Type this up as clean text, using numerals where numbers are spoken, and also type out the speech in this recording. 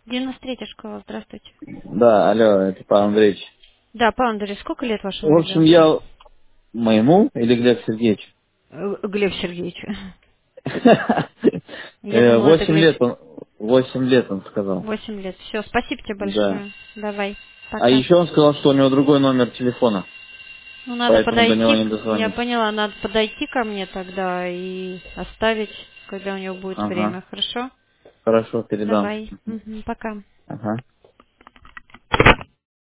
93-я школа, здравствуйте. Да, алло, это Павел Андреевич. Да, Павел Андреевич, сколько лет вашему В общем, ребенку? я моему или Глеб Сергеевич? Глеб Сергеевич. Я думала, это 8 Глеб. лет он, 8 лет он сказал. 8 лет. Все, спасибо тебе Да. большое. Давай, А пока. еще он сказал, что у него другой номер телефона, Ну, надо поэтому до него подойти, не я дозвонить. поняла, надо подойти ко мне тогда и оставить, когда у него будет Ага. время, хорошо? Хорошо, передам. Давай, мгм, пока. Ага.